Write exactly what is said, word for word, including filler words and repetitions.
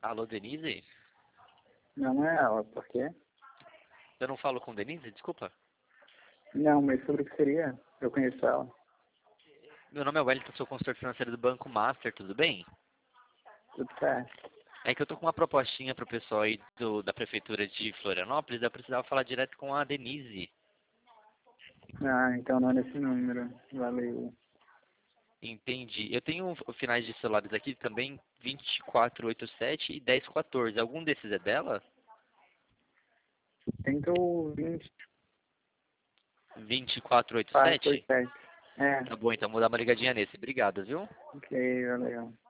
Alô, Denise? Não, não é ela, por quê? Eu não falo com Denise? Desculpa. Não, mas sobre o que seria? Eu conheço ela. Meu nome é Wellington, sou consultor financeiro do Banco Master, tudo bem? Tudo certo. É que eu tô com uma propostinha pro pessoal aí do, da Prefeitura de Florianópolis, eu precisava falar direto com a Denise. Ah, então não é nesse número. Valeu. Entendi. Eu tenho finais de celulares aqui também, vinte e quatro oitenta e sete e dez quatorze. Algum desses é dela? Tenta o vinte vinte e quatro e quatro, oitenta e sete? oitenta e sete. É, Tá bom, então vou dar uma ligadinha nesse. Obrigado, viu? ok, valeu.